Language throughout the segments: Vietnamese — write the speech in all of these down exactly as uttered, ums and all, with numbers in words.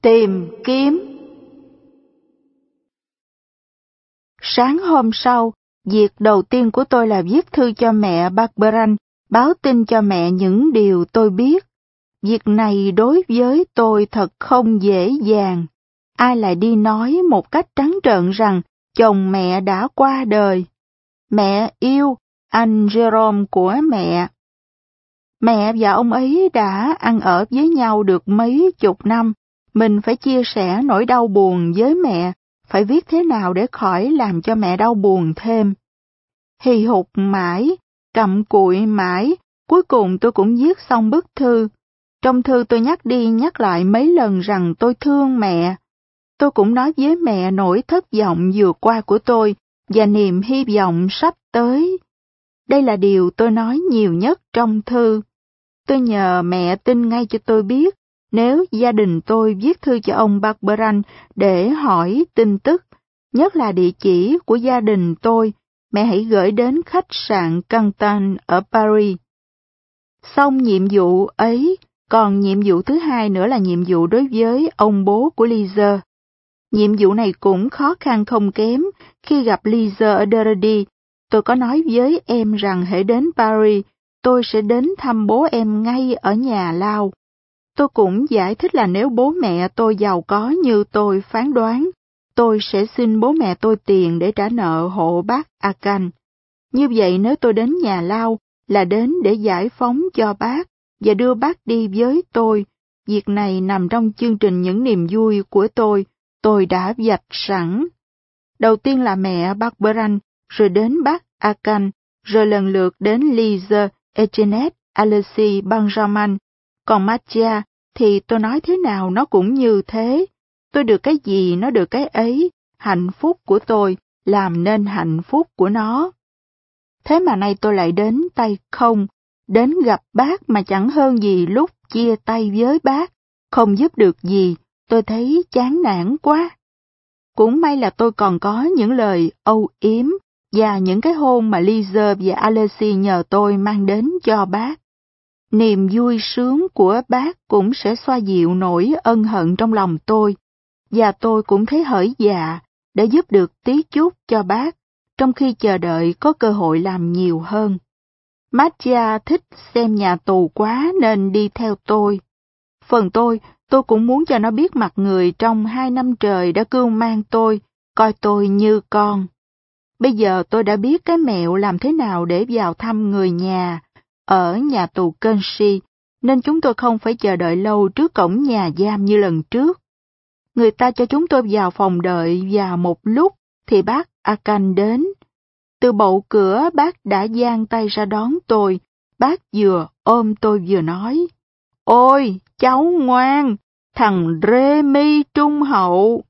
Tìm kiếm. Sáng hôm sau, việc đầu tiên của tôi là viết thư cho mẹ Barberan, báo tin cho mẹ những điều tôi biết. Việc này đối với tôi thật không dễ dàng. Ai lại đi nói một cách trắng trợn rằng chồng mẹ đã qua đời. Mẹ yêu anh Jerome của mẹ. Mẹ và ông ấy đã ăn ở với nhau được mấy chục năm. Mình phải chia sẻ nỗi đau buồn với mẹ, phải viết thế nào để khỏi làm cho mẹ đau buồn thêm. Hì hục mãi, cặm cụi mãi, cuối cùng tôi cũng viết xong bức thư. Trong thư tôi nhắc đi nhắc lại mấy lần rằng tôi thương mẹ. Tôi cũng nói với mẹ nỗi thất vọng vừa qua của tôi và niềm hy vọng sắp tới. Đây là điều tôi nói nhiều nhất trong thư. Tôi nhờ mẹ tin ngay cho tôi biết nếu gia đình tôi viết thư cho ông Barberan để hỏi tin tức, nhất là địa chỉ của gia đình tôi, mẹ hãy gửi đến khách sạn Cantan ở Paris. Xong nhiệm vụ ấy, còn nhiệm vụ thứ hai nữa là nhiệm vụ đối với ông bố của Lise. Nhiệm vụ này cũng khó khăn không kém. Khi gặp Lise ở Derrida, tôi có nói với em rằng hễ đến Paris, tôi sẽ đến thăm bố em ngay ở nhà lao. Tôi cũng giải thích là nếu bố mẹ tôi giàu có như tôi phán đoán, tôi sẽ xin bố mẹ tôi tiền để trả nợ hộ bác Akan. Như vậy nếu tôi đến nhà lao là đến để giải phóng cho bác và đưa bác đi với tôi. Việc này nằm trong chương trình những niềm vui của tôi, tôi đã vạch sẵn. Đầu tiên là mẹ Barberan, rồi đến bác Akan, rồi lần lượt đến Lise, Etienne, Alexis, Benjamin. Còn Mathia thì tôi nói thế nào nó cũng như thế. Tôi được cái gì nó được cái ấy, hạnh phúc của tôi làm nên hạnh phúc của nó. Thế mà nay tôi lại đến tay không, đến gặp bác mà chẳng hơn gì lúc chia tay với bác, không giúp được gì, tôi thấy chán nản quá. Cũng may là tôi còn có những lời âu yếm và những cái hôn mà Lise và Alexis nhờ tôi mang đến cho bác. Niềm vui sướng của bác cũng sẽ xoa dịu nỗi ân hận trong lòng tôi, và tôi cũng thấy hởi dạ để giúp được tí chút cho bác, trong khi chờ đợi có cơ hội làm nhiều hơn. Mathia thích xem nhà tù quá nên đi theo tôi. Phần tôi, tôi cũng muốn cho nó biết mặt người trong hai năm trời đã cưu mang tôi, coi tôi như con. Bây giờ tôi đã biết cái mẹo làm thế nào để vào thăm người nhà ở nhà tù Kenshi, nên chúng tôi không phải chờ đợi lâu trước cổng nhà giam như lần trước. Người ta cho chúng tôi vào phòng đợi và một lúc thì bác Akan đến. Từ bậu cửa bác đã giang tay ra đón tôi, bác vừa ôm tôi vừa nói: "Ôi, cháu ngoan, thằng Remy trung hậu."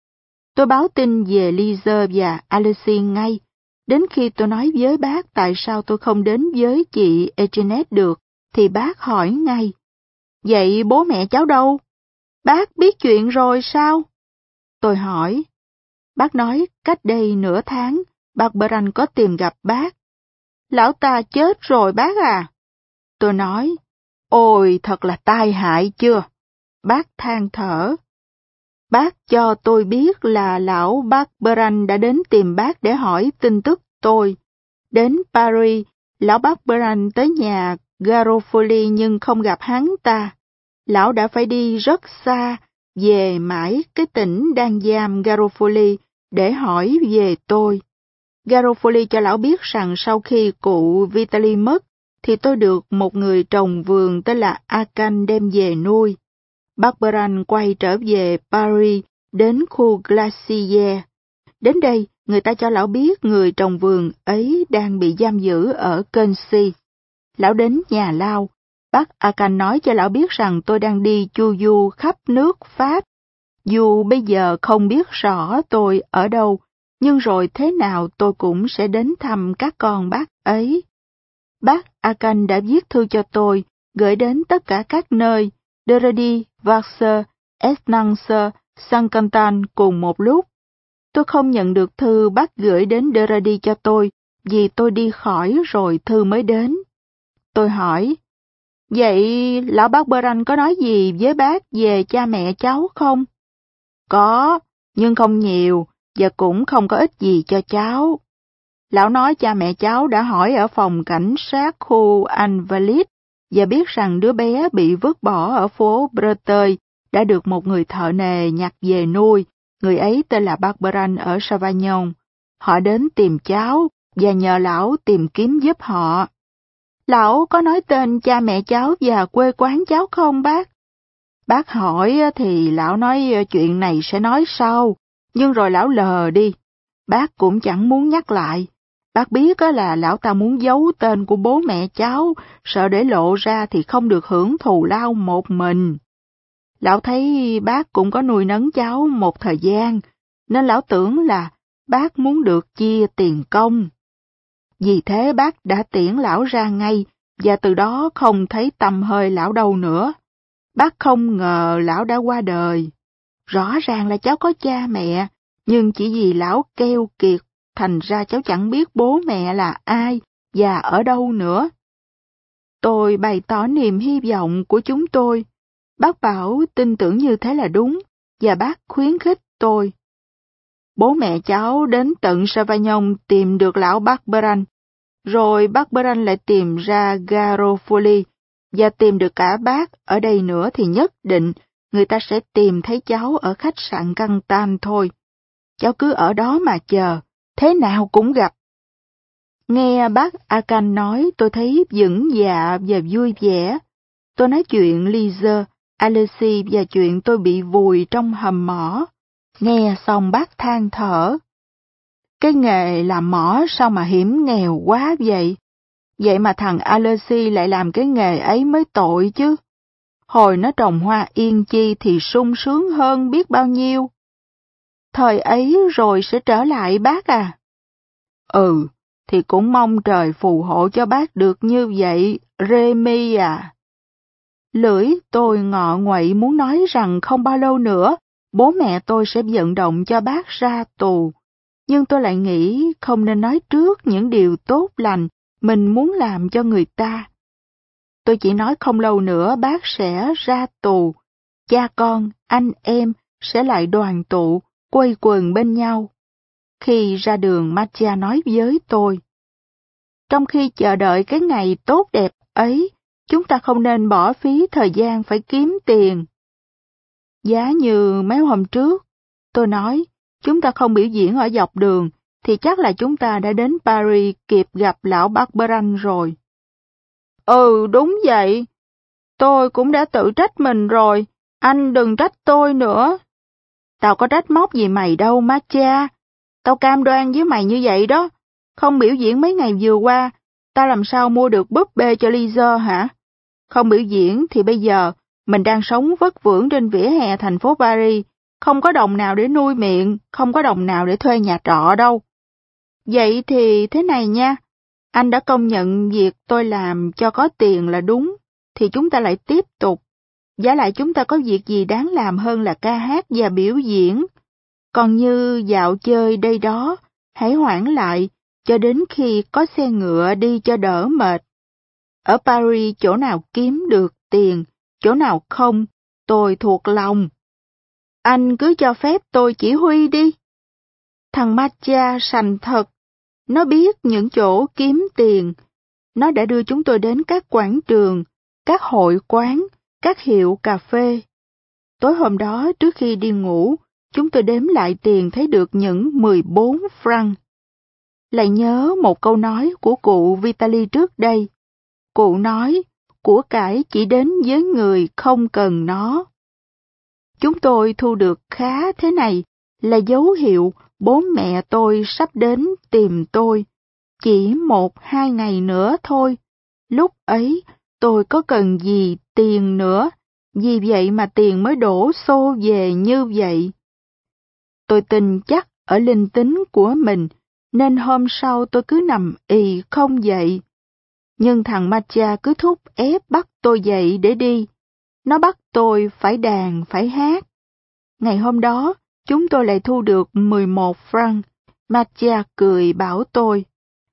Tôi báo tin về Lise và Alexis ngay. Đến khi tôi nói với bác tại sao tôi không đến với chị Etienne được, thì bác hỏi ngay: "Vậy bố mẹ cháu đâu? Bác biết chuyện rồi sao?" Tôi hỏi. Bác nói cách đây nửa tháng, Barberan có tìm gặp bác. "Lão ta chết rồi bác à?" Tôi nói. "Ôi, thật là tai hại chưa?" Bác than thở. Bác cho tôi biết là lão Barberan đã đến tìm bác để hỏi tin tức tôi. Đến Paris, lão Barberan tới nhà Garofoli nhưng không gặp hắn ta. Lão đã phải đi rất xa, về mãi cái tỉnh đang giam Garofoli để hỏi về tôi. Garofoli cho lão biết rằng sau khi cụ Vitali mất, thì tôi được một người trồng vườn tên là Akan đem về nuôi. Barberan quay trở về Paris, đến khu Glacier. Đến đây, người ta cho lão biết người trồng vườn ấy đang bị giam giữ ở Kenshi. Lão đến nhà lao. Bác Akan nói cho lão biết rằng tôi đang đi chu du khắp nước Pháp. Dù bây giờ không biết rõ tôi ở đâu, nhưng rồi thế nào tôi cũng sẽ đến thăm các con bác ấy. Bác Akan đã viết thư cho tôi, gửi đến tất cả các nơi, Derrida, Varseur, Esnances, Saint-Quentin cùng một lúc. Tôi không nhận được thư bác gửi đến Derrida cho tôi, vì tôi đi khỏi rồi thư mới đến. Tôi hỏi, Vậy lão Barberan có nói gì với bác về cha mẹ cháu không? Có, nhưng không nhiều, và cũng không có ích gì cho cháu. Lão nói cha mẹ cháu đã hỏi ở phòng cảnh sát khu Anvalit và biết rằng đứa bé bị vứt bỏ ở phố Breteuil đã được một người thợ nề nhặt về nuôi. Người ấy tên là Barberan ở Savagnon. Họ đến tìm cháu và nhờ lão tìm kiếm giúp họ. Lão có nói tên cha mẹ cháu và quê quán cháu không bác? Bác hỏi thì lão nói chuyện này sẽ nói sau, nhưng rồi lão lờ đi. Bác cũng chẳng muốn nhắc lại. Bác biết là lão ta muốn giấu tên của bố mẹ cháu, sợ để lộ ra thì không được hưởng thù lao một mình. Lão thấy bác cũng có nuôi nấng cháu một thời gian, nên lão tưởng là bác muốn được chia tiền công. Vì thế bác đã tiễn lão ra ngay, và từ đó không thấy tăm hơi lão đâu nữa. Bác không ngờ lão đã qua đời. Rõ ràng là cháu có cha mẹ, nhưng chỉ vì lão keo kiệt, thành ra cháu chẳng biết bố mẹ là ai và ở đâu nữa. Tôi bày tỏ niềm hy vọng của chúng tôi. Bác bảo tin tưởng như thế là đúng, và bác khuyến khích tôi. Bố mẹ cháu đến tận Savagnon tìm được lão Barberan, rồi Barberan lại tìm ra Garofoli, và tìm được cả bác ở đây nữa thì nhất định người ta sẽ tìm thấy cháu ở khách sạn Cantan thôi. Cháu cứ ở đó mà chờ, thế nào cũng gặp. Nghe bác Akan nói tôi thấy vững dạ và vui vẻ. Tôi nói chuyện Lizer, Alexis và chuyện tôi bị vùi trong hầm mỏ. Nghe xong bác than thở. Cái nghề làm mỏ sao mà hiểm nghèo quá vậy? Vậy mà thằng Alexis lại làm cái nghề ấy mới tội chứ. Hồi nó trồng hoa yên chi thì sung sướng hơn biết bao nhiêu. Thời ấy rồi sẽ trở lại bác à? Ừ, thì cũng mong trời phù hộ cho bác được như vậy, Remy à. Lưỡi tôi ngọ nguậy muốn nói rằng không bao lâu nữa, bố mẹ tôi sẽ vận động cho bác ra tù. Nhưng tôi lại nghĩ không nên nói trước những điều tốt lành mình muốn làm cho người ta. Tôi chỉ nói không lâu nữa bác sẽ ra tù, cha con, anh em sẽ lại đoàn tụ, quây quần bên nhau. Khi ra đường Matia nói với tôi, trong khi chờ đợi cái ngày tốt đẹp ấy, chúng ta không nên bỏ phí thời gian phải kiếm tiền. Giá như mấy hôm trước, tôi nói, chúng ta không biểu diễn ở dọc đường, thì chắc là chúng ta đã đến Paris kịp gặp lão Barberan rồi. Ừ, đúng vậy. Tôi cũng đã tự trách mình rồi, anh đừng trách tôi nữa. Tao có trách móc gì mày đâu, Matia. Tao cam đoan với mày như vậy đó. Không biểu diễn mấy ngày vừa qua, tao làm sao mua được búp bê cho Lizer hả? Không biểu diễn thì bây giờ mình đang sống vất vưởng trên vỉa hè thành phố Paris, không có đồng nào để nuôi miệng, không có đồng nào để thuê nhà trọ đâu. Vậy thì thế này nha, anh đã công nhận việc tôi làm cho có tiền là đúng, thì chúng ta lại tiếp tục. Vả lại chúng ta có việc gì đáng làm hơn là ca hát và biểu diễn. Còn như dạo chơi đây đó, hãy hoãn lại, cho đến khi có xe ngựa đi cho đỡ mệt. Ở Paris chỗ nào kiếm được tiền, chỗ nào không, tôi thuộc lòng. Anh cứ cho phép tôi chỉ huy đi. Thằng Matia sành thật, nó biết những chỗ kiếm tiền. Nó đã đưa chúng tôi đến các quảng trường, các hội quán, các hiệu cà phê. Tối hôm đó trước khi đi ngủ, chúng tôi đếm lại tiền thấy được những mười bốn franc. Lại nhớ một câu nói của cụ Vitali trước đây. Cụ nói, của cải chỉ đến với người không cần nó. Chúng tôi thu được khá thế này là dấu hiệu bố mẹ tôi sắp đến tìm tôi. Chỉ một hai ngày nữa thôi. Lúc ấy tôi có cần gì tiền nữa, vì vậy mà tiền mới đổ xô về như vậy. Tôi tin chắc ở linh tính của mình, nên hôm sau tôi cứ nằm ì không dậy. Nhưng thằng Matia cứ thúc ép bắt tôi dậy để đi. Nó bắt tôi phải đàn, phải hát. Ngày hôm đó, chúng tôi lại thu được mười một franc. Matia cười bảo tôi,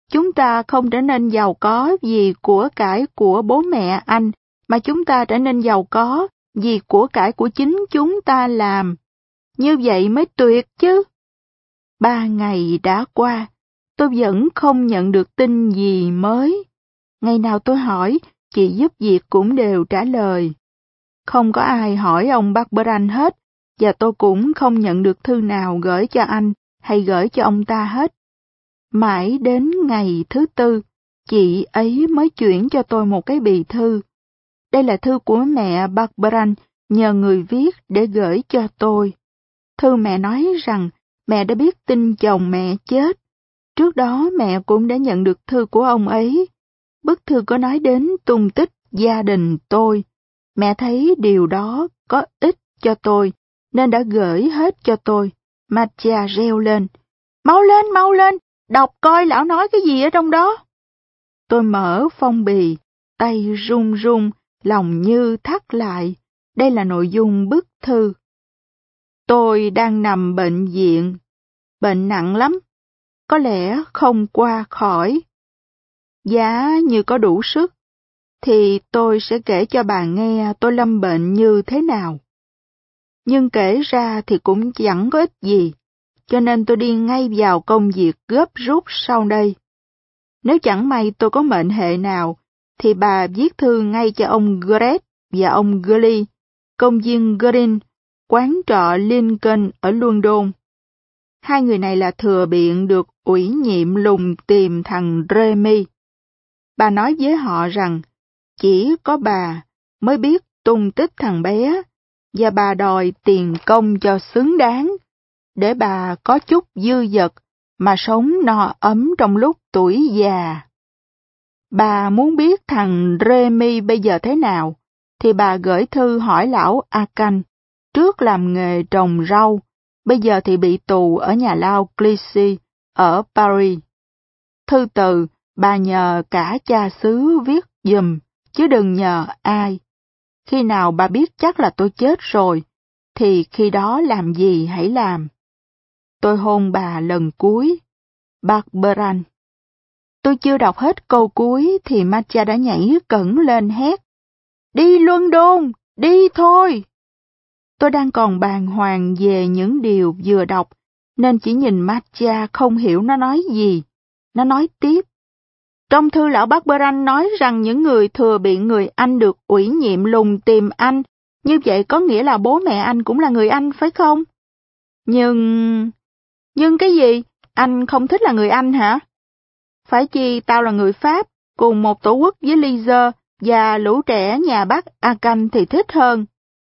Chúng ta không trở nên giàu có vì của cải của bố mẹ anh, mà chúng ta trở nên giàu có vì của cải của chính chúng ta làm. Như vậy mới tuyệt chứ. Ba ngày đã qua, tôi vẫn không nhận được tin gì mới. Ngày nào tôi hỏi, chị giúp việc cũng đều trả lời. Không có ai hỏi ông Barberan hết, và tôi cũng không nhận được thư nào gửi cho anh hay gửi cho ông ta hết. Mãi đến ngày thứ tư, chị ấy mới chuyển cho tôi một cái bì thư. Đây là thư của mẹ Barberan nhờ người viết để gửi cho tôi. Thư mẹ nói rằng mẹ đã biết tin chồng mẹ chết. Trước đó mẹ cũng đã nhận được thư của ông ấy. Bức thư có nói đến tung tích gia đình tôi. Mẹ thấy điều đó có ích cho tôi, nên đã gửi hết cho tôi. Mattia reo lên. Mau lên, mau lên, đọc coi lão nói cái gì ở trong đó. Tôi mở phong bì, tay run run, lòng như thắt lại. Đây là nội dung bức thư. Tôi đang nằm bệnh viện. Bệnh nặng lắm. Có lẽ không qua khỏi. Giá như có đủ sức, thì tôi sẽ kể cho bà nghe tôi lâm bệnh như thế nào. Nhưng kể ra thì cũng chẳng có ích gì, cho nên tôi đi ngay vào công việc gấp rút sau đây. Nếu chẳng may tôi có mệnh hệ nào, thì bà viết thư ngay cho ông Gret và ông Gully, công viên Green, quán trọ Lincoln ở London. Hai người này là thừa biện được ủy nhiệm lùng tìm thằng Remy. Bà nói với họ rằng chỉ có bà mới biết tung tích thằng bé, và bà đòi tiền công cho xứng đáng, để bà có chút dư dật mà sống no ấm trong lúc tuổi già. Bà muốn biết thằng Remy bây giờ thế nào, thì bà gửi thư hỏi lão Akan, trước làm nghề trồng rau, bây giờ thì bị tù ở nhà lao Clichy ở Paris. Thư từ bà nhờ cả cha xứ viết giùm, chứ đừng nhờ ai. Khi nào bà biết chắc là tôi chết rồi, thì khi đó làm gì hãy làm. Tôi hôn bà lần cuối. Barberan. Tôi chưa đọc hết câu cuối thì Mattia đã nhảy cẫng lên hét. Đi London, đi thôi! Tôi đang còn bàng hoàng về những điều vừa đọc, nên chỉ nhìn Mattia không hiểu nó nói gì. Nó nói tiếp. Trong thư lão Barberan nói rằng những người thừa biện người Anh được ủy nhiệm lùng tìm anh, như vậy có nghĩa là bố mẹ anh cũng là người Anh phải không? Nhưng... Nhưng cái gì? Anh không thích là người Anh hả? Phải chi tao là người Pháp, cùng một tổ quốc với Lizer, và lũ trẻ nhà bác Akan thì thích hơn.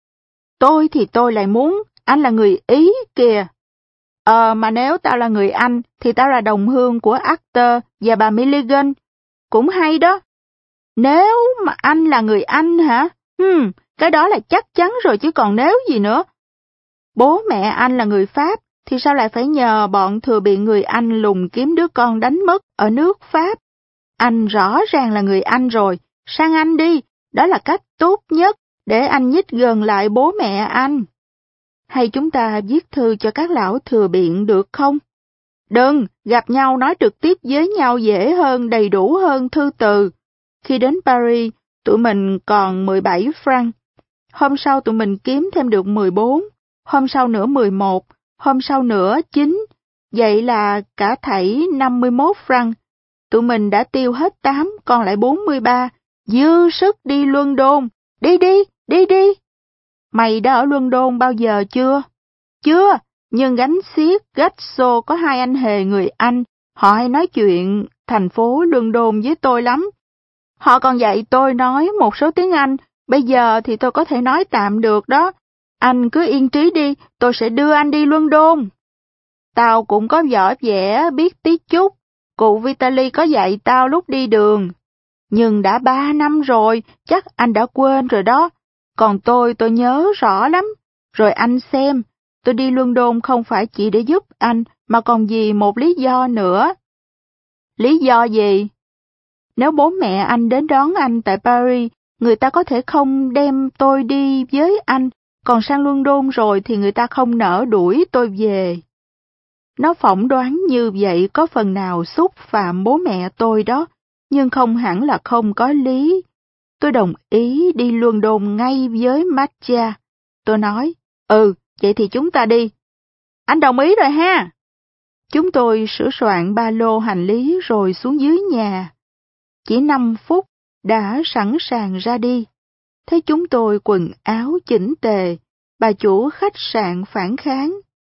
Tôi thì tôi lại muốn, anh là người Ý kìa. Ờ mà nếu tao là người Anh, thì tao là đồng hương của Arthur và bà Milligan. Cũng hay đó. Nếu mà anh là người Anh hả? Hmm, cái đó là chắc chắn rồi chứ còn nếu gì nữa. Bố mẹ anh là người Pháp, thì sao lại phải nhờ bọn thừa biện người Anh lùng kiếm đứa con đánh mất ở nước Pháp? Anh rõ ràng là người Anh rồi, sang Anh đi, đó là cách tốt nhất để anh nhích gần lại bố mẹ anh. Hay chúng ta viết thư cho các lão thừa biện được không? Đừng, gặp nhau nói trực tiếp với nhau dễ hơn, đầy đủ hơn thư từ. Khi đến Paris, tụi mình còn mười bảy franc. Hôm sau tụi mình kiếm thêm được mười bốn, hôm sau nữa mười một, hôm sau nữa chín. Vậy là cả thảy năm mươi mốt franc. Tụi mình đã tiêu hết tám, còn lại bốn mươi ba. Dư sức đi London. Đi đi, đi đi. Mày đã ở London bao giờ chưa? Chưa, nhưng gánh xiếc Gatso có hai anh hề người Anh. Họ hay nói chuyện thành phố London với tôi lắm. Họ còn dạy tôi nói một số tiếng Anh. Bây giờ thì tôi có thể nói tạm được đó. Anh cứ yên trí đi, tôi sẽ đưa anh đi London. Tao cũng có võ vẽ biết tí chút. Cụ Vitaly có dạy tao lúc đi đường. Nhưng đã ba năm rồi, chắc anh đã quên rồi đó. Còn tôi, tôi nhớ rõ lắm. Rồi anh xem, tôi đi London không phải chỉ để giúp anh, mà còn vì một lý do nữa. Lý do gì? Nếu bố mẹ anh đến đón anh tại Paris, người ta có thể không đem tôi đi với anh, còn sang London rồi thì người ta không nỡ đuổi tôi về. Nó phỏng đoán như vậy có phần nào xúc phạm bố mẹ tôi đó, nhưng không hẳn là không có lý. Tôi đồng ý đi London ngay với Mattia. Tôi nói, ừ, vậy thì chúng ta đi. Anh đồng ý rồi ha. Chúng tôi sửa soạn ba lô hành lý rồi xuống dưới nhà. Chỉ năm phút đã sẵn sàng ra đi. Thấy chúng tôi quần áo chỉnh tề, bà chủ khách sạn phản kháng.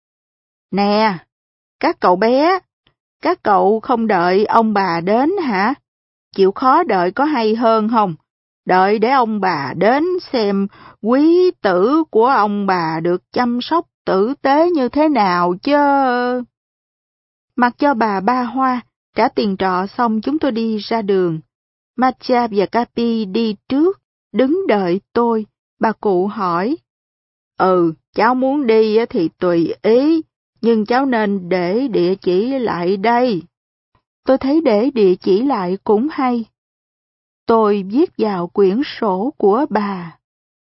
Nè, các cậu bé, các cậu không đợi ông bà đến hả? Chịu khó đợi có hay hơn không? Đợi để ông bà đến xem quý tử của ông bà được chăm sóc tử tế như thế nào chứ. Mặc cho bà ba hoa, trả tiền trọ xong chúng tôi đi ra đường. Mattia và Capi đi trước, đứng đợi tôi. Bà cụ hỏi, ừ, cháu muốn đi thì tùy ý, nhưng cháu nên để địa chỉ lại đây. Tôi thấy để địa chỉ lại cũng hay. Tôi viết vào quyển sổ của bà.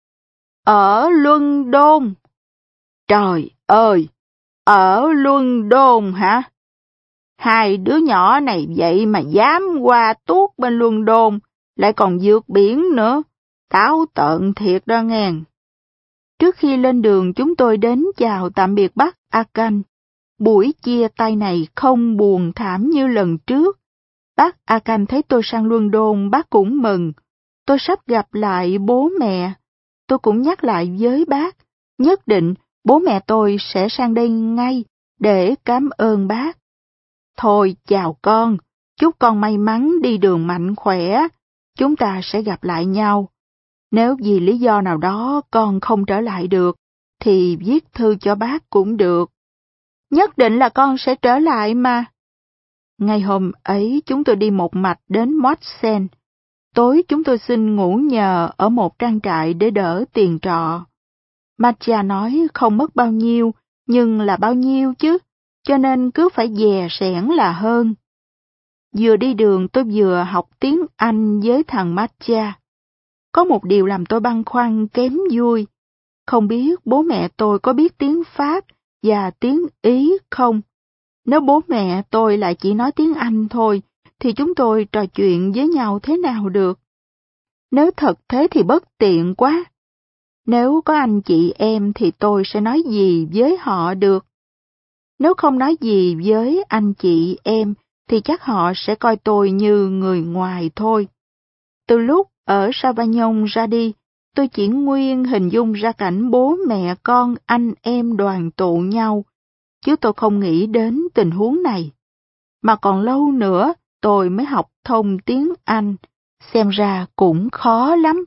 Ở London. Trời ơi, ở London hả? Hai đứa nhỏ này vậy mà dám qua tuốt bên London, lại còn vượt biển nữa. Táo tợn thiệt đó nghe. Trước khi lên đường chúng tôi đến chào tạm biệt bác Akan. Buổi chia tay này không buồn thảm như lần trước. Bác Akan thấy tôi sang London, bác cũng mừng. Tôi sắp gặp lại bố mẹ. Tôi cũng nhắc lại với bác, nhất định bố mẹ tôi sẽ sang đây ngay để cảm ơn bác. Thôi chào con, chúc con may mắn đi đường mạnh khỏe, chúng ta sẽ gặp lại nhau. Nếu vì lý do nào đó con không trở lại được, thì viết thư cho bác cũng được. Nhất định là con sẽ trở lại mà. Ngày hôm ấy chúng tôi đi một mạch đến Motzen. Tối chúng tôi xin ngủ nhờ ở một trang trại để đỡ tiền trọ. Mattia nói không mất bao nhiêu, nhưng là bao nhiêu chứ, cho nên cứ phải dè sẻn là hơn. Vừa đi đường tôi vừa học tiếng Anh với thằng Mattia. Có một điều làm tôi băn khoăn kém vui. Không biết bố mẹ tôi có biết tiếng Pháp và tiếng Ý không? Nếu bố mẹ tôi lại chỉ nói tiếng Anh thôi, thì chúng tôi trò chuyện với nhau thế nào được? Nếu thật thế thì bất tiện quá. Nếu có anh chị em thì tôi sẽ nói gì với họ được? Nếu không nói gì với anh chị em, thì chắc họ sẽ coi tôi như người ngoài thôi. Từ lúc ở Savagnon ra đi, tôi chỉ nguyên hình dung ra cảnh bố mẹ con anh em đoàn tụ nhau, chứ tôi không nghĩ đến tình huống này. Mà còn lâu nữa tôi mới học thông tiếng Anh, xem ra cũng khó lắm.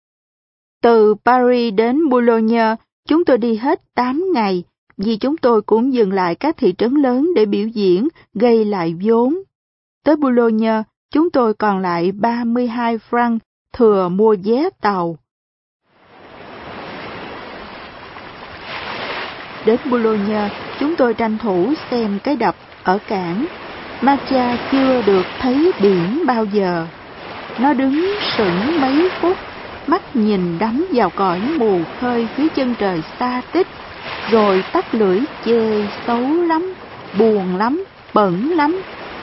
Từ Paris đến Boulogne, chúng tôi đi hết tám ngày, vì chúng tôi cũng dừng lại các thị trấn lớn để biểu diễn, gây lại vốn. Tới Boulogne, chúng tôi còn lại ba mươi hai franc thừa mua vé tàu. Đến Boulogne, chúng tôi tranh thủ xem cái đập ở cảng. Mattia chưa được thấy biển bao giờ. Nó đứng sững mấy phút, mắt nhìn đắm vào cõi mù khơi phía chân trời xa tích, rồi tắt lưỡi chê xấu lắm, buồn lắm, bẩn lắm.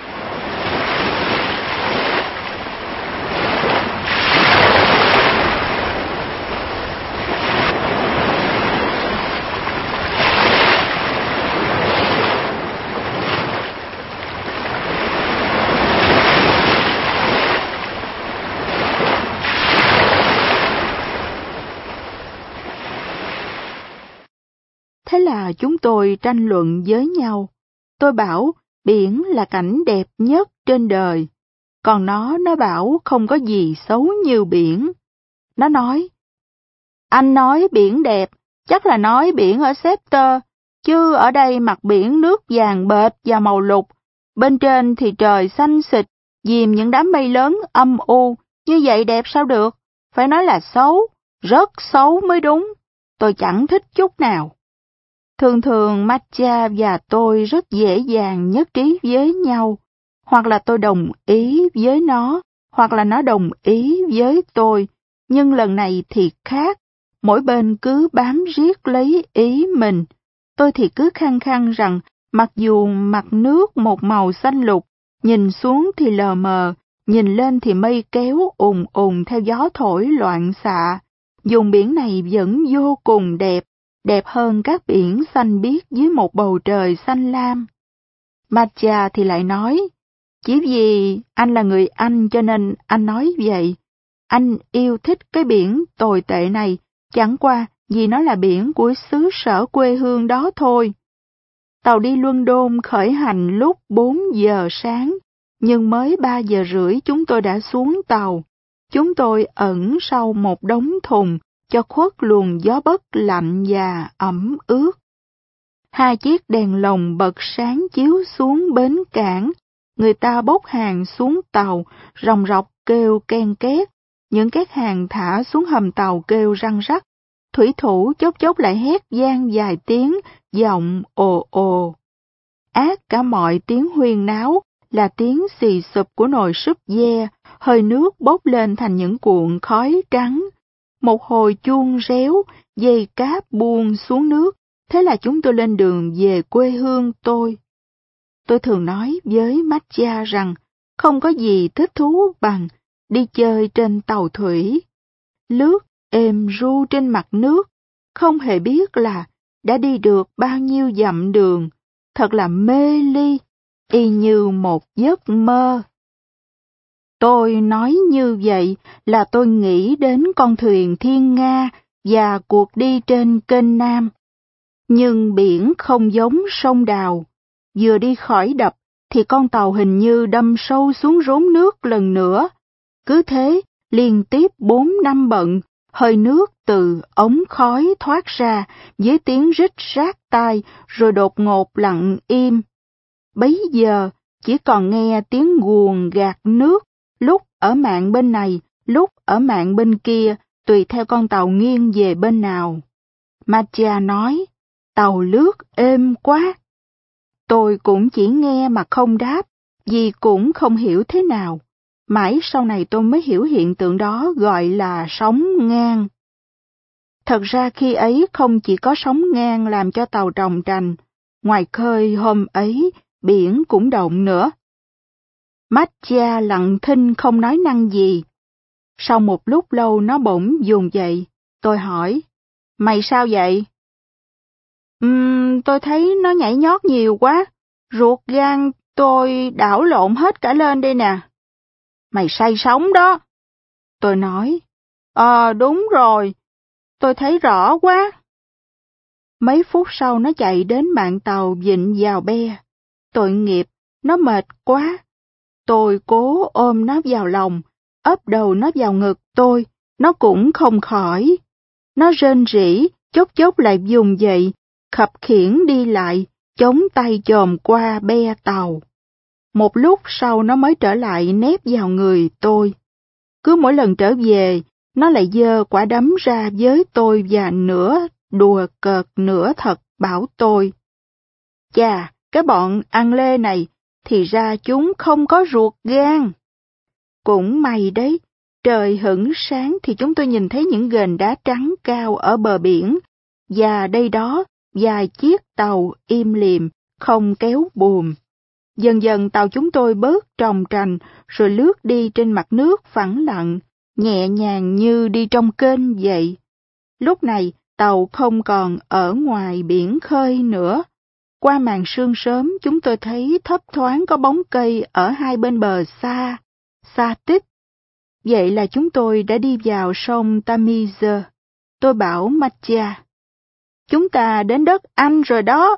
Thế là chúng tôi tranh luận với nhau. Tôi bảo biển là cảnh đẹp nhất trên đời, còn nó nó bảo không có gì xấu như biển. Nó nói, anh nói biển đẹp, chắc là nói biển ở Sèvres, chứ ở đây mặt biển nước vàng bệt và màu lục, bên trên thì trời xanh xịt, dìm những đám mây lớn âm u, như vậy đẹp sao được, phải nói là xấu, rất xấu mới đúng, tôi chẳng thích chút nào. Thường thường Mattia và tôi rất dễ dàng nhất trí với nhau, hoặc là tôi đồng ý với nó, hoặc là nó đồng ý với tôi, nhưng lần này thì khác, mỗi bên cứ bám riết lấy ý mình. Tôi thì cứ khăng khăng rằng Mặc dù mặt nước một màu xanh lục, nhìn xuống thì lờ mờ, nhìn lên thì mây kéo ùn ùn theo gió thổi loạn xạ. Vùng biển này vẫn vô cùng đẹp, đẹp hơn các biển xanh biếc dưới một bầu trời xanh lam. Matcha thì lại nói, chỉ vì anh là người Anh cho nên anh nói vậy. Anh yêu thích cái biển tồi tệ này, chẳng qua vì nó là biển của xứ sở quê hương đó thôi. Tàu đi London khởi hành lúc bốn giờ sáng, nhưng mới ba giờ rưỡi chúng tôi đã xuống tàu. Chúng tôi ẩn sau một đống thùng cho khuất luồng gió bấc lạnh và ẩm ướt. Hai chiếc đèn lồng bật sáng chiếu xuống bến cảng. Người ta bốc hàng xuống tàu, ròng rọc kêu ken két. Những két hàng thả xuống hầm tàu kêu răng rắc. Thủy thủ chốc chốc lại hét vang vài tiếng, giọng ồ ồ. Ác cả mọi tiếng huyên náo là tiếng xì xụp của nồi súp dê, hơi nước bốc lên thành những cuộn khói trắng. Một hồi chuông réo, dây cáp buông xuống nước, thế là chúng tôi lên đường về quê hương tôi. Tôi thường nói với Matcha rằng không có gì thích thú bằng đi chơi trên tàu thủy. Lướt êm ru trên mặt nước, không hề biết là đã đi được bao nhiêu dặm đường, thật là mê ly, y như một giấc mơ. Tôi nói như vậy là tôi nghĩ đến con thuyền Thiên Nga và cuộc đi trên kênh Nam. Nhưng biển không giống sông Đào, vừa đi khỏi đập thì con tàu hình như đâm sâu xuống rốn nước lần nữa. Cứ thế, liên tiếp bốn năm bận, hơi nước từ ống khói thoát ra với tiếng rít rát tai rồi đột ngột lặng im. Bấy giờ, chỉ còn nghe tiếng guồng gạt nước, lúc ở mạn bên này, lúc ở mạn bên kia, tùy theo con tàu nghiêng về bên nào. Matcha nói, tàu lướt êm quá. Tôi cũng chỉ nghe mà không đáp, vì cũng không hiểu thế nào. Mãi sau này tôi mới hiểu hiện tượng đó gọi là sóng ngang. Thật ra khi ấy không chỉ có sóng ngang làm cho tàu tròng trành, ngoài khơi hôm ấy, biển cũng động nữa. Matcha lặng thinh không nói năng gì. Sau một lúc lâu nó bỗng vùng dậy, tôi hỏi, mày sao vậy? Ừm, tôi thấy nó nhảy nhót nhiều quá, ruột gan tôi đảo lộn hết cả lên đây nè. Mày say sóng đó. Tôi nói, ờ đúng rồi, tôi thấy rõ quá. Mấy phút sau nó chạy đến mạn tàu vịn vào be. Tội nghiệp, nó mệt quá. Tôi cố ôm nó vào lòng, ấp đầu nó vào ngực tôi, nó cũng không khỏi. Nó rên rỉ, chốc chốc lại vùng dậy, khập khiễng đi lại, chống tay chồm qua be tàu. Một lúc sau nó mới trở lại nép vào người tôi. Cứ mỗi lần trở về, nó lại giơ quả đấm ra với tôi và nửa đùa cợt nửa thật bảo tôi. Chà, cái bọn ăn lê này, thì ra chúng không có ruột gan. Cũng may đấy, trời hửng sáng thì chúng tôi nhìn thấy những ghềnh đá trắng cao ở bờ biển, và đây đó vài chiếc tàu im lìm, không kéo buồm. Dần dần tàu chúng tôi bớt tròng trành, rồi lướt đi trên mặt nước phẳng lặng, nhẹ nhàng như đi trong kênh vậy. Lúc này, tàu không còn ở ngoài biển khơi nữa. Qua màn sương sớm chúng tôi thấy thấp thoáng có bóng cây ở hai bên bờ xa, xa tít. Vậy là chúng tôi đã đi vào sông Tamiz. Tôi bảo Matcha, chúng ta đến đất Anh rồi đó.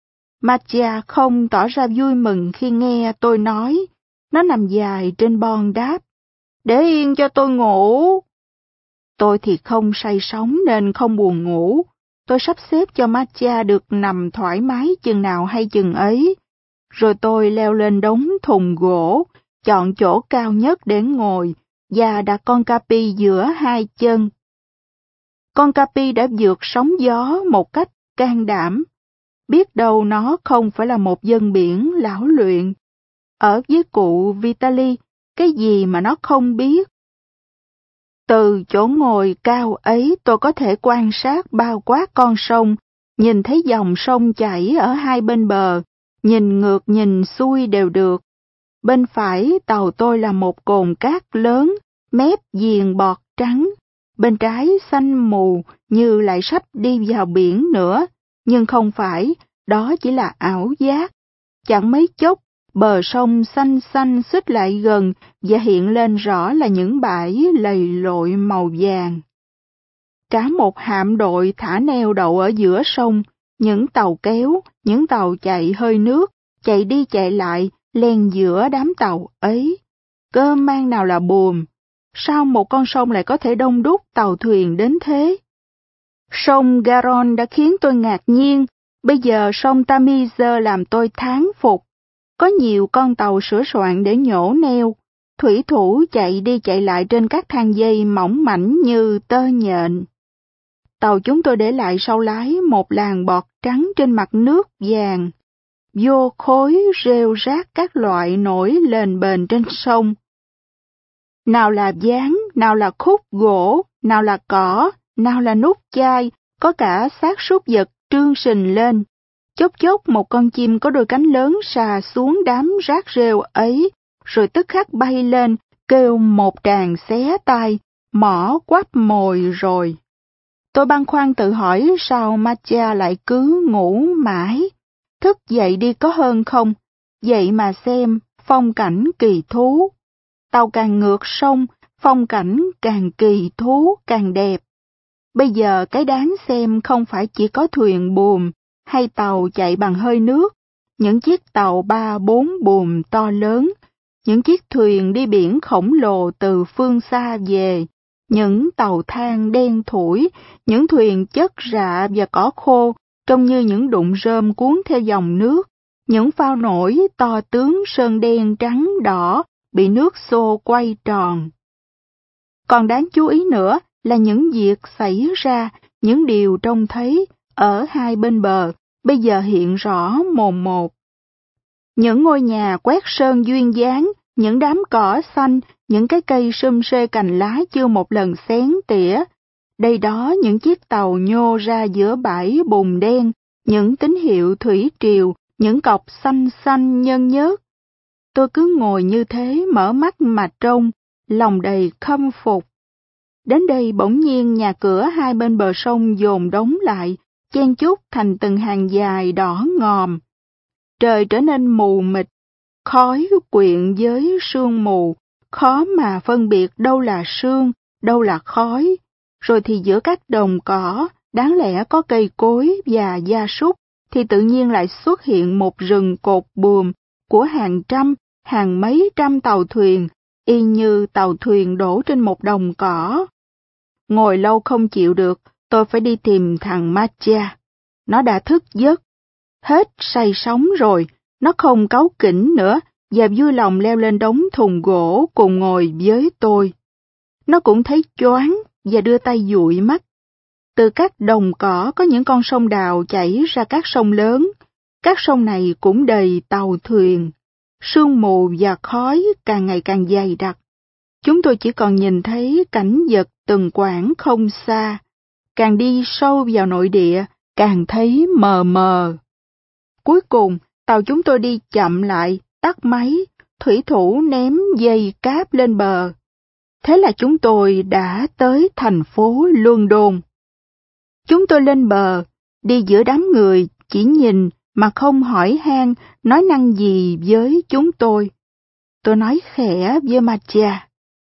Matcha không tỏ ra vui mừng khi nghe tôi nói. Nó nằm dài trên bon đáp, để yên cho tôi ngủ. Tôi thì không say sóng nên không buồn ngủ. Tôi sắp xếp cho Matcha được nằm thoải mái chừng nào hay chừng ấy. Rồi tôi leo lên đống thùng gỗ, chọn chỗ cao nhất để ngồi, và đặt con Capi giữa hai chân. Con Capi đã vượt sóng gió một cách can đảm. Biết đâu nó không phải là một dân biển lão luyện. Ở với cụ Vitali, cái gì mà nó không biết. Từ chỗ ngồi cao ấy tôi có thể quan sát bao quát con sông, nhìn thấy dòng sông chảy ở hai bên bờ, nhìn ngược nhìn xuôi đều được. Bên phải tàu tôi là một cồn cát lớn, mép viền bọt trắng, bên trái xanh mù như lại sắp đi vào biển nữa, nhưng không phải, đó chỉ là ảo giác. Chẳng mấy chốc, bờ sông xanh xanh xích lại gần và hiện lên rõ là những bãi lầy lội màu vàng. Cả một hạm đội thả neo đậu ở giữa sông, những tàu kéo, những tàu chạy hơi nước, chạy đi chạy lại, len giữa đám tàu ấy. Cơ mang nào là buồm, sao một con sông lại có thể đông đúc tàu thuyền đến thế? Sông Garonne đã khiến tôi ngạc nhiên, bây giờ sông Tamiser làm tôi thán phục. Có nhiều con tàu sửa soạn để nhổ neo, thủy thủ chạy đi chạy lại trên các thang dây mỏng mảnh như tơ nhện. Tàu chúng tôi để lại sau lái một làn bọt trắng trên mặt nước vàng. Vô khối rêu rác các loại nổi lên bền trên sông. Nào là ván, nào là khúc gỗ, nào là cỏ, nào là nút chai, có cả xác súc vật trương sình lên. Chốc chốc một con chim có đôi cánh lớn xà xuống đám rác rêu ấy, rồi tức khắc bay lên, kêu một tràng xé tai, mỏ quắp mồi rồi. Tôi băn khoăn tự hỏi sao Mattia lại cứ ngủ mãi. Thức dậy đi có hơn không? Vậy mà xem, phong cảnh kỳ thú. Tàu càng ngược sông, phong cảnh càng kỳ thú, càng đẹp. Bây giờ cái đáng xem không phải chỉ có thuyền buồm, hay tàu chạy bằng hơi nước, những chiếc tàu ba bốn buồm to lớn, những chiếc thuyền đi biển khổng lồ từ phương xa về, những tàu than đen thủi, những thuyền chất rạ và cỏ khô, trông như những đụng rơm cuốn theo dòng nước, những phao nổi to tướng sơn đen trắng đỏ, bị nước xô quay tròn. Còn đáng chú ý nữa là những việc xảy ra, những điều trông thấy ở hai bên bờ, bây giờ hiện rõ mồn một. Những ngôi nhà quét sơn duyên dáng, những đám cỏ xanh, những cái cây sum xê cành lá chưa một lần xén tỉa. Đây đó những chiếc tàu nhô ra giữa bãi bùn đen, những tín hiệu thủy triều, những cọc xanh xanh nhơn nhớt. Tôi cứ ngồi như thế mở mắt mà trông, lòng đầy khâm phục. Đến đây bỗng nhiên nhà cửa hai bên bờ sông dồn đống lại, chen chúc thành từng hàng dài đỏ ngòm. Trời trở nên mù mịt, khói quyện với sương mù, khó mà phân biệt đâu là sương, đâu là khói. Rồi thì giữa các đồng cỏ, đáng lẽ có cây cối và gia súc, thì tự nhiên lại xuất hiện một rừng cột buồm của hàng trăm, hàng mấy trăm tàu thuyền, y như tàu thuyền đổ trên một đồng cỏ. Ngồi lâu không chịu được, tôi phải đi tìm thằng Mattia. Nó đã thức giấc, hết say sóng rồi, nó không cáu kỉnh nữa, và vui lòng leo lên đống thùng gỗ cùng ngồi với tôi. Nó cũng thấy choáng và đưa tay dụi mắt. Từ các đồng cỏ có những con sông đào chảy ra các sông lớn, các sông này cũng đầy tàu thuyền. Sương mù và khói càng ngày càng dày đặc. Chúng tôi chỉ còn nhìn thấy cảnh vật từng quãng không xa. Càng đi sâu vào nội địa, càng thấy mờ mờ. Cuối cùng, tàu chúng tôi đi chậm lại, tắt máy, thủy thủ ném dây cáp lên bờ. Thế là chúng tôi đã tới thành phố London. Chúng tôi lên bờ, đi giữa đám người, chỉ nhìn mà không hỏi han, nói năng gì với chúng tôi. Tôi nói khẽ với Mattia.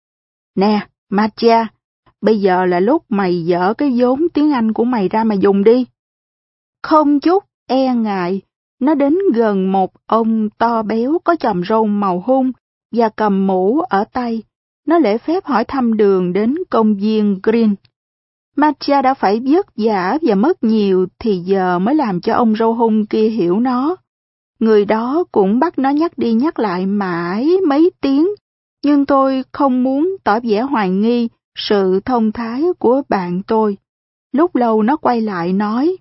Nè, Mattia, bây giờ là lúc mày dở cái vốn tiếng Anh của mày ra mà dùng đi. Không chút e ngại, nó đến gần một ông to béo có chòm râu màu hung và cầm mũ ở tay. Nó lễ phép hỏi thăm đường đến công viên Green. Mattia đã phải vất vả và mất nhiều thì giờ mới làm cho ông râu hung kia hiểu nó. Người đó cũng bắt nó nhắc đi nhắc lại mãi mấy tiếng, nhưng tôi không muốn tỏ vẻ hoài nghi sự thông thái của bạn tôi. Lúc lâu nó quay lại nói,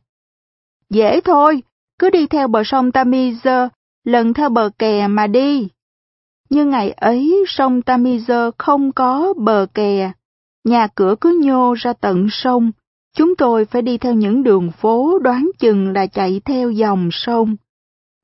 dễ thôi, cứ đi theo bờ sông Tamiser, lần theo bờ kè mà đi. Nhưng ngày ấy sông Tamiser không có bờ kè, nhà cửa cứ nhô ra tận sông, chúng tôi phải đi theo những đường phố đoán chừng là chạy theo dòng sông.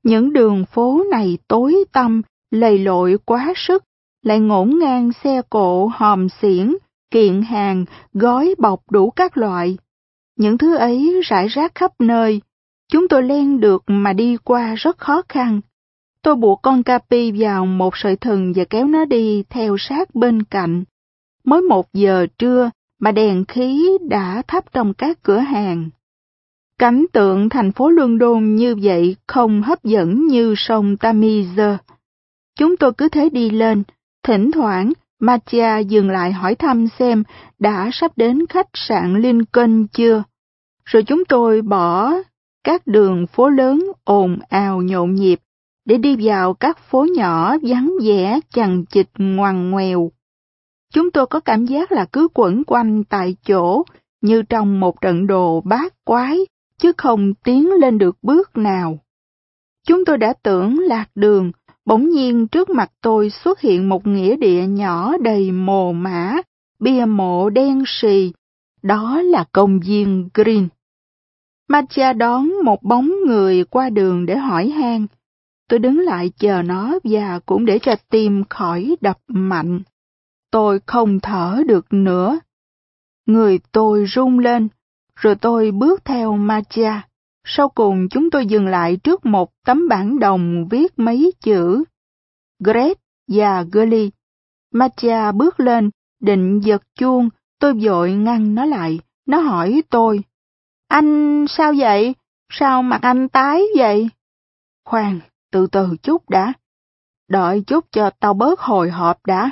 Những đường phố này tối tăm, lầy lội quá sức, lại ngổn ngang xe cộ, hòm xiển, kiện hàng, gói bọc đủ các loại. Những thứ ấy rải rác khắp nơi, chúng tôi len được mà đi qua rất khó khăn. Tôi buộc con Capi vào một sợi thừng và kéo nó đi theo sát bên cạnh. Mới một giờ trưa mà đèn khí đã thắp trong các cửa hàng. Cảnh tượng thành phố London như vậy không hấp dẫn như sông Thames. Chúng tôi cứ thế đi lên, thỉnh thoảng Mattia dừng lại hỏi thăm xem đã sắp đến khách sạn Lincoln chưa. Rồi chúng tôi bỏ các đường phố lớn ồn ào nhộn nhịp để đi vào các phố nhỏ vắng vẻ chằng chịt ngoằn ngoèo. Chúng tôi có cảm giác là cứ quẩn quanh tại chỗ như trong một trận đồ bát quái, chứ không tiến lên được bước nào. Chúng tôi đã tưởng lạc đường, bỗng nhiên trước mặt tôi xuất hiện một nghĩa địa nhỏ đầy mồ mả, bia mộ đen sì. Đó là công viên Green. Mattia đón một bóng người qua đường để hỏi han. Tôi đứng lại chờ nó và cũng để cho tim khỏi đập mạnh. Tôi không thở được nữa. Người tôi run lên, rồi tôi bước theo Mattia. Sau cùng chúng tôi dừng lại trước một tấm bảng đồng viết mấy chữ Great và Gully. Mattia bước lên, định giật chuông, tôi vội ngăn nó lại. Nó hỏi tôi, anh sao vậy? Sao mặt anh tái vậy? Khoan, từ từ chút đã. Đợi chút cho tao bớt hồi hộp đã.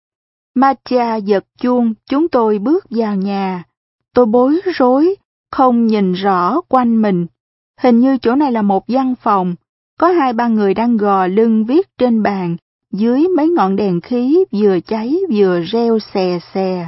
Mattia giật chuông, chúng tôi bước vào nhà. Tôi bối rối, không nhìn rõ quanh mình. Hình như chỗ này là một văn phòng. Có hai ba người đang gò lưng viết trên bàn, dưới mấy ngọn đèn khí vừa cháy vừa reo xè xè.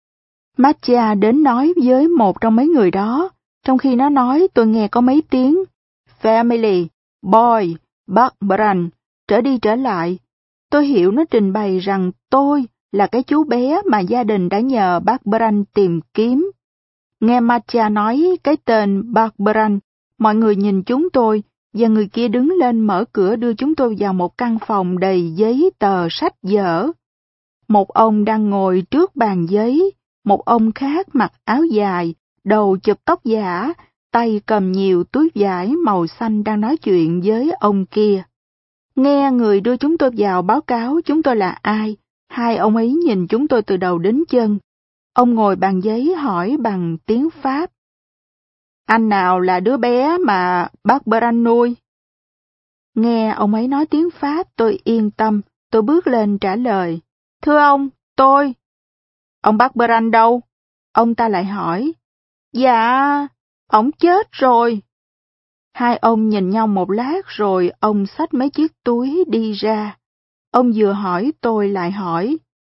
Mattia đến nói với một trong mấy người đó. Trong khi nó nói tôi nghe có mấy tiếng Family, Boy, Barberan, trở đi trở lại. Tôi hiểu nó trình bày rằng tôi là cái chú bé mà gia đình đã nhờ Barberan tìm kiếm. Nghe Mattia nói cái tên Barberan, mọi người nhìn chúng tôi, và người kia đứng lên mở cửa đưa chúng tôi vào một căn phòng đầy giấy tờ sách vở. Một ông đang ngồi trước bàn giấy, một ông khác mặc áo dài, đầu chụp tóc giả, tay cầm nhiều túi vải màu xanh đang nói chuyện với ông kia. Nghe người đưa chúng tôi vào báo cáo chúng tôi là ai, hai ông ấy nhìn chúng tôi từ đầu đến chân. Ông ngồi bàn giấy hỏi bằng tiếng Pháp. Anh nào là đứa bé mà bác Barberan nuôi? Nghe ông ấy nói tiếng Pháp tôi yên tâm, tôi bước lên trả lời. Thưa ông, tôi. Ông bác Barberan đâu? Ông ta lại hỏi. Dạ, ổng chết rồi. Hai ông nhìn nhau một lát rồi ông xách mấy chiếc túi đi ra. Ông vừa hỏi tôi lại hỏi.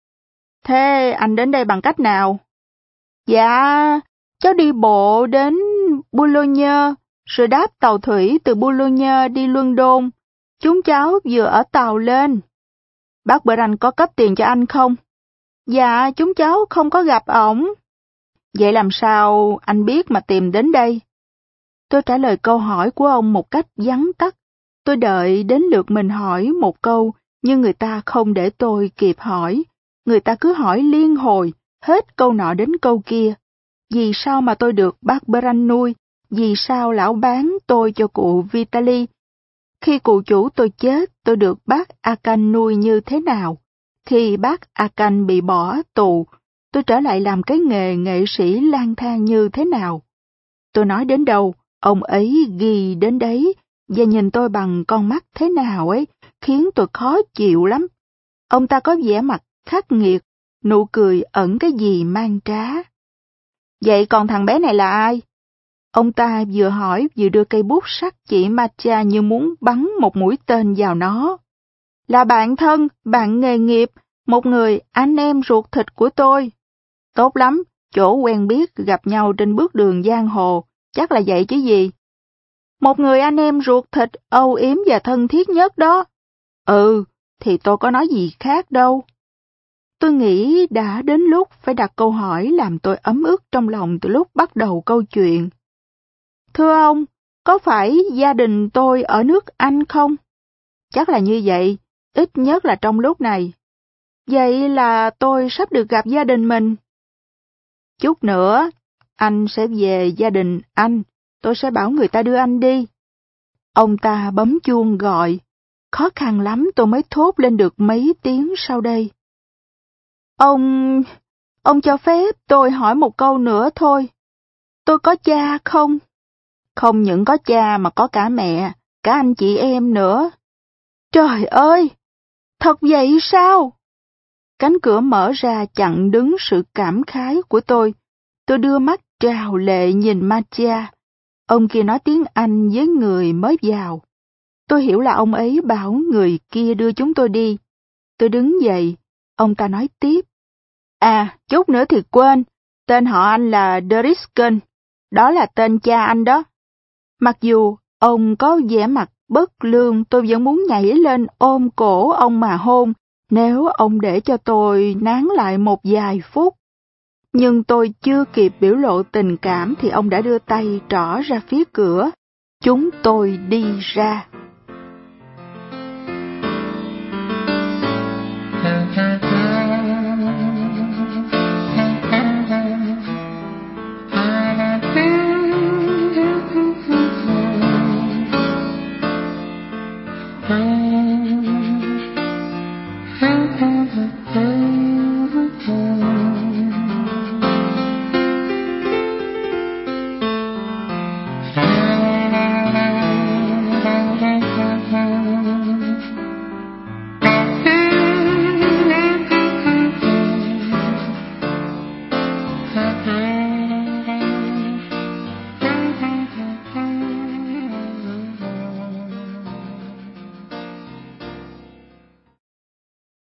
Thế anh đến đây bằng cách nào? Dạ, cháu đi bộ đến Boulogne, rồi đáp tàu thủy từ Boulogne đi London. Chúng cháu vừa ở tàu lên. Bác Barberan có cấp tiền cho anh không? Dạ, chúng cháu không có gặp ổng. Vậy làm sao anh biết mà tìm đến đây? Tôi trả lời câu hỏi của ông một cách vắn tắt. Tôi đợi đến lượt mình hỏi một câu, nhưng người ta không để tôi kịp hỏi. Người ta cứ hỏi liên hồi, hết câu nọ đến câu kia. Vì sao mà tôi được bác Barberan nuôi? Vì sao lão bán tôi cho cụ Vitali? Khi cụ chủ tôi chết, tôi được bác Akan nuôi như thế nào? Khi bác Akan bị bỏ tù, tôi trở lại làm cái nghề nghệ sĩ lang thang như thế nào? Tôi nói đến đâu, ông ấy ghi đến đấy, và nhìn tôi bằng con mắt thế nào ấy, khiến tôi khó chịu lắm. Ông ta có vẻ mặt khắc nghiệt, nụ cười ẩn cái gì mang trá. Vậy còn thằng bé này là ai? Ông ta vừa hỏi vừa đưa cây bút sắt chỉ Mattia như muốn bắn một mũi tên vào nó. Là bạn thân, bạn nghề nghiệp, một người anh em ruột thịt của tôi. Tốt lắm, chỗ quen biết gặp nhau trên bước đường giang hồ, chắc là vậy chứ gì. Một người anh em ruột thịt âu yếm và thân thiết nhất đó. Ừ, thì tôi có nói gì khác đâu. Tôi nghĩ đã đến lúc phải đặt câu hỏi làm tôi ấm ức trong lòng từ lúc bắt đầu câu chuyện. Thưa ông, Có phải gia đình tôi ở nước Anh không? Chắc là như vậy, ít nhất là trong lúc này. Vậy là tôi sắp được gặp gia đình mình. Chút nữa, anh sẽ về gia đình anh, tôi sẽ bảo người ta đưa anh đi. Ông ta bấm chuông gọi, khó khăn lắm tôi mới thốt lên được mấy tiếng sau đây. Ông... ông cho phép tôi hỏi một câu nữa thôi. Tôi có cha không? Không những có cha mà có cả mẹ, cả anh chị em nữa. Trời ơi! Thật vậy sao? Cánh cửa mở ra chặn đứng sự cảm khái của tôi. Tôi đưa mắt trào lệ nhìn Mattia. Ông kia nói tiếng Anh với người mới vào. Tôi hiểu là ông ấy bảo người kia đưa chúng tôi đi. Tôi đứng dậy, ông ta nói tiếp. À, chút nữa thì quên, tên họ anh là Driscoll, đó là tên cha anh đó. Mặc dù ông có vẻ mặt bất lương, tôi vẫn muốn nhảy lên ôm cổ ông mà hôn, nếu ông để cho tôi nán lại một vài phút. Nhưng tôi chưa kịp biểu lộ tình cảm thì ông đã đưa tay trỏ ra phía cửa. Chúng tôi đi ra.